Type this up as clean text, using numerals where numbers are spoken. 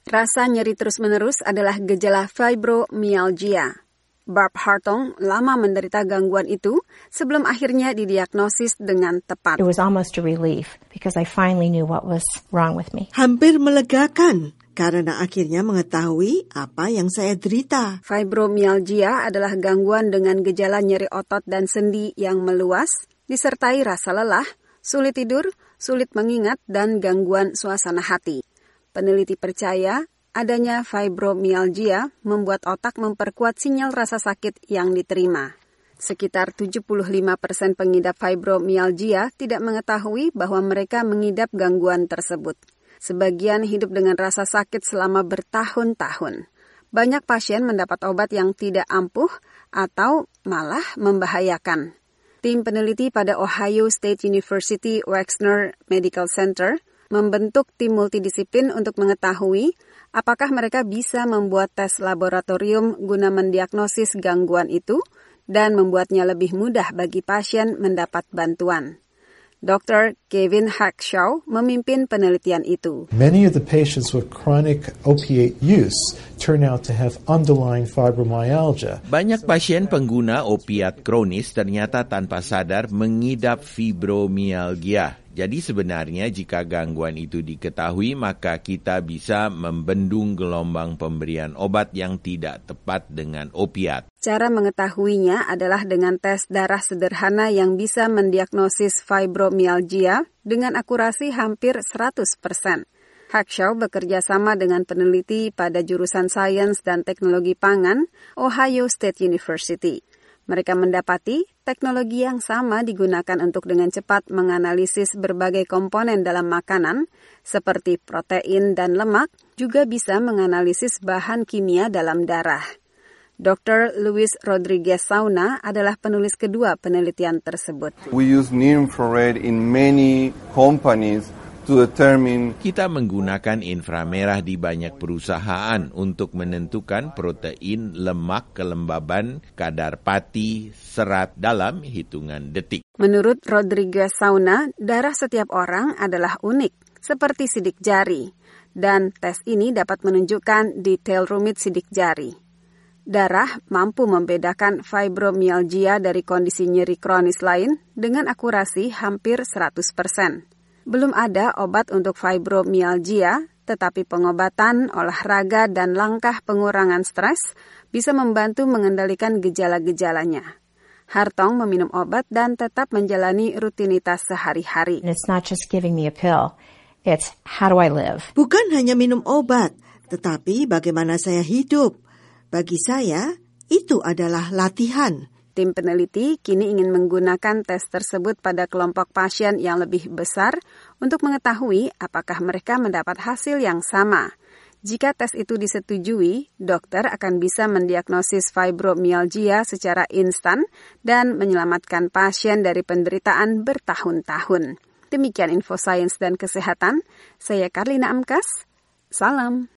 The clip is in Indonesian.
Rasa nyeri terus-menerus adalah gejala fibromyalgia. Barb Hartong lama menderita gangguan itu sebelum akhirnya didiagnosis dengan tepat. It was almost a relief because I finally knew what was wrong with me. Hampir melegakan karena akhirnya mengetahui apa yang saya derita. Fibromyalgia adalah gangguan dengan gejala nyeri otot dan sendi yang meluas, disertai rasa lelah, sulit tidur, sulit mengingat, dan gangguan suasana hati. Peneliti percaya adanya fibromyalgia membuat otak memperkuat sinyal rasa sakit yang diterima. Sekitar 75% pengidap fibromyalgia tidak mengetahui bahwa mereka mengidap gangguan tersebut. Sebagian hidup dengan rasa sakit selama bertahun-tahun. Banyak pasien mendapat obat yang tidak ampuh atau malah membahayakan. Tim peneliti pada Ohio State University Wexner Medical Center membentuk tim multidisiplin untuk mengetahui apakah mereka bisa membuat tes laboratorium guna mendiagnosis gangguan itu dan membuatnya lebih mudah bagi pasien mendapat bantuan. Dr. Kevin Hackshaw memimpin penelitian itu. Many of the patients with chronic opiate use turn out to have underlying fibromyalgia. Banyak pasien pengguna opiat kronis ternyata tanpa sadar mengidap fibromyalgia. Jadi sebenarnya jika gangguan itu diketahui, maka kita bisa membendung gelombang pemberian obat yang tidak tepat dengan opiat. Cara mengetahuinya adalah dengan tes darah sederhana yang bisa mendiagnosis fibromyalgia dengan akurasi hampir 100%. Hackshaw bekerja sama dengan peneliti pada jurusan Sains dan Teknologi Pangan, Ohio State University. Mereka mendapati teknologi yang sama digunakan untuk dengan cepat menganalisis berbagai komponen dalam makanan, seperti protein dan lemak, juga bisa menganalisis bahan kimia dalam darah. Dr. Luis Rodriguez Sauna adalah penulis kedua penelitian tersebut. We use near-infrared in many companies to determine. Kita menggunakan inframerah di banyak perusahaan untuk menentukan protein, lemak, kelembaban, kadar pati, serat dalam hitungan detik. Menurut Rodriguez Sauna, darah setiap orang adalah unik, seperti sidik jari, dan tes ini dapat menunjukkan detail rumit sidik jari. Darah mampu membedakan fibromyalgia dari kondisi nyeri kronis lain dengan akurasi hampir 100%. Belum ada obat untuk fibromyalgia, tetapi pengobatan, olahraga, dan langkah pengurangan stres bisa membantu mengendalikan gejala-gejalanya. Hartong meminum obat dan tetap menjalani rutinitas sehari-hari. It's not just giving me a pill, it's how do I live? Bukan hanya minum obat, tetapi bagaimana saya hidup. Bagi saya, itu adalah latihan. Tim peneliti kini ingin menggunakan tes tersebut pada kelompok pasien yang lebih besar untuk mengetahui apakah mereka mendapat hasil yang sama. Jika tes itu disetujui, dokter akan bisa mendiagnosis fibromyalgia secara instan dan menyelamatkan pasien dari penderitaan bertahun-tahun. Demikian info sains dan kesehatan. Saya Karlina Amkas. Salam.